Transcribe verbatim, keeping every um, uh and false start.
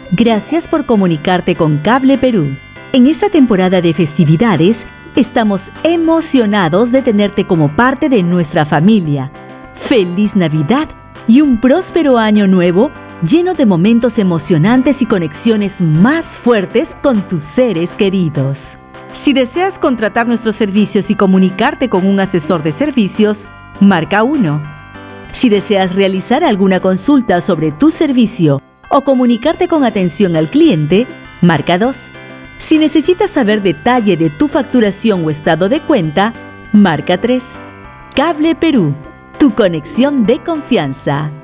Gracias por comunicarte con Cable Perú. En esta temporada de festividades, estamos emocionados de tenerte como parte de nuestra familia. ¡Feliz Navidad y un próspero año nuevo lleno de momentos emocionantes y conexiones más fuertes con tus seres queridos! Si deseas contratar nuestros servicios y comunicarte con un asesor de servicios, marca uno. Si deseas realizar alguna consulta sobre tu servicio o comunicarte con atención al cliente, marca dos. Si necesitas saber detalle de tu facturación o estado de cuenta, marca tres. Cable Perú, tu conexión de confianza.